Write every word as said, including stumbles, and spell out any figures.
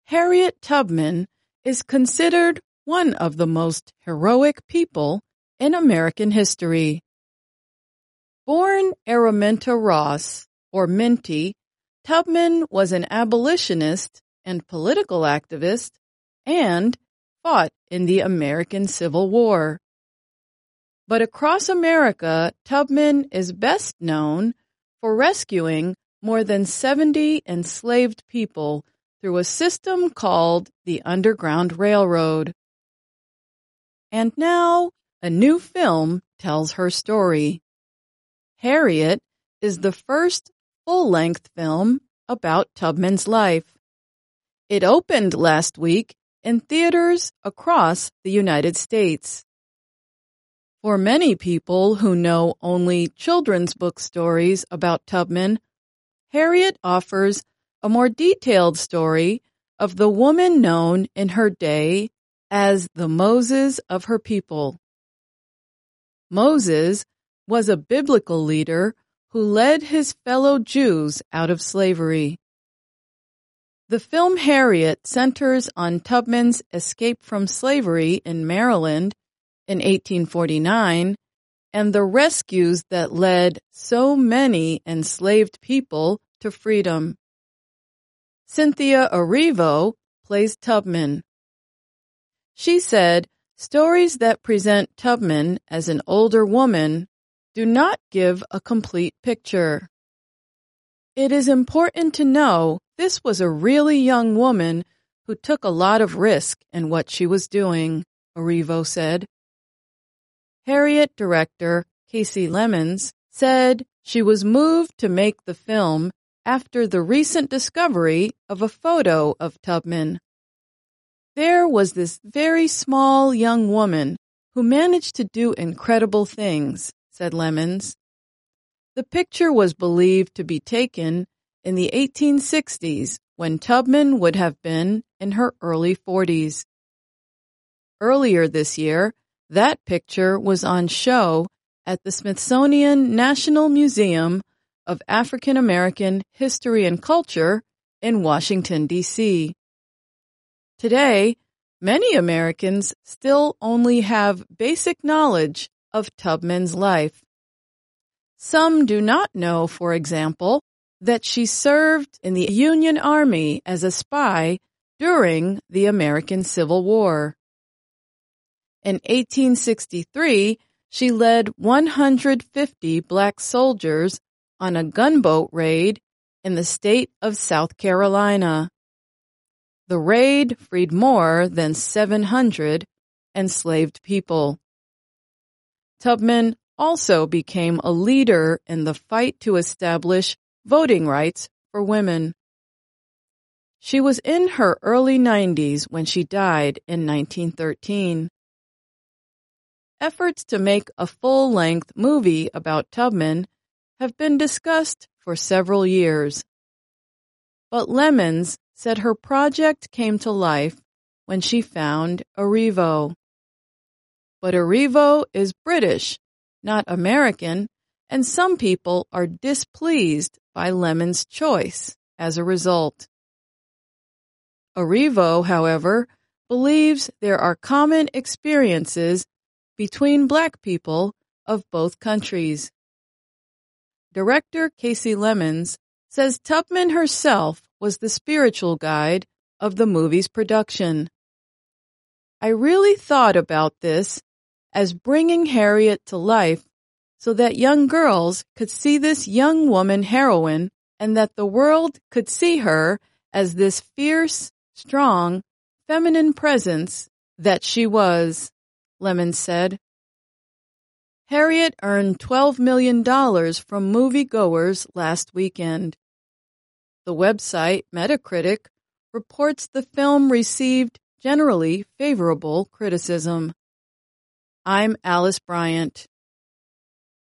Harriet Tubman is considered one of the most heroic people in American history. Born Araminta Ross, or Minty, Tubman was an abolitionist and political activist and fought in the American Civil War. But across America, Tubman is best known for rescuing more than seventy enslaved people through a system called the Underground Railroad. And now, a new film tells her story. Harriet is the first full-length film about Tubman's life. It opened last week in theaters across the United States. For many people who know only children's book stories about Tubman, Harriet offers a more detailed story of the woman known in her day as the Moses of her people. Moses was a biblical leader who led his fellow Jews out of slavery. The film Harriet centers on Tubman's escape from slavery in Maryland in eighteen forty-nine and the rescues that led so many enslaved people to freedom. Cynthia Erivo plays Tubman. She said, "Stories that present Tubman as an older woman do not give a complete picture. It is important to know this was a really young woman who took a lot of risk in what she was doing," Erivo said. Harriet director Kasi Lemmons said she was moved to make the film after the recent discovery of a photo of Tubman. There was this very small young woman who managed to do incredible things, said Lemmons. The picture was believed to be taken in the eighteen sixties when Tubman would have been in her early forties. Earlier this year, that picture was on show at the Smithsonian National Museum of African American History and Culture in Washington, D C Today, many Americans still only have basic knowledge of Tubman's life. Some do not know, for example, that she served in the Union Army as a spy during the American Civil War. In eighteen sixty-three, she led one hundred fifty black soldiers on a gunboat raid in the state of South Carolina. The raid freed more than seven hundred enslaved people. Tubman also became a leader in the fight to establish voting rights for women. She was in her early nineties when she died in nineteen thirteen. Efforts to make a full-length movie about Tubman have been discussed for several years. But Lemmons said her project came to life when she found Erivo. But Erivo is British, not American, and some people are displeased by Lemmons' choice as a result. Erivo, however, believes there are common experiences between black people of both countries. Director Kasi Lemmons says Tubman herself was the spiritual guide of the movie's production. "I really thought about this as bringing Harriet to life so that young girls could see this young woman heroine and that the world could see her as this fierce, strong, feminine presence that she was," Lemmons said. Harriet earned twelve million dollars from moviegoers last weekend. The website Metacritic reports the film received generally favorable criticism. I'm Alice Bryant.